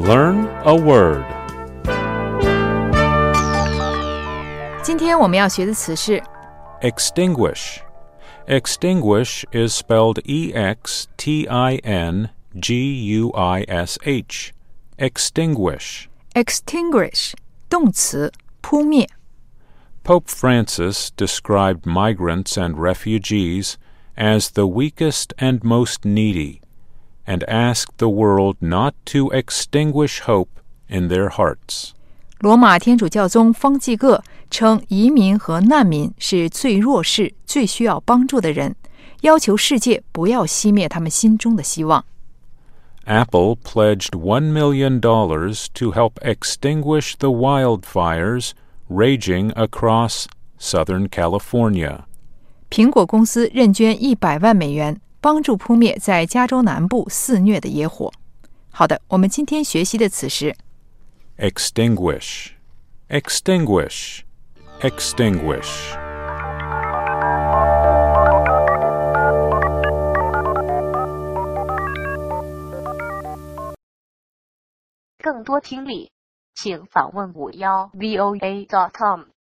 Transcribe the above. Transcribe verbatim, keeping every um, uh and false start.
Learn a word. 今天我们要学的词是 Extinguish. Extinguish is spelled E X T I N G U I S H. Extinguish. extinguish 动词扑灭。 Pope Francis described migrants and refugees as the weakest and most needy, and asked the world not to extinguish hope in their hearts. 罗马天主教宗方济各称移民和难民是最弱势、最需要帮助的人，要求世界不要熄灭他们心中的希望。 Apple pledged one million dollars to help extinguish the wildfires raging across Southern California. 苹果公司认捐一百万美元，帮助扑灭在加州南部肆虐的野火。好的，我们今天学习的词是 Extinguish. Extinguish. Extinguish. 更多听力，请访问五幺 V O A dot com。